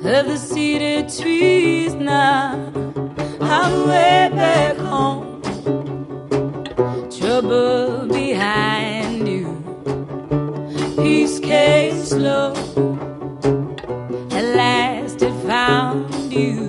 of the cedar trees now. I'm way back home, trouble behind you. Peace came slow, at last it found you.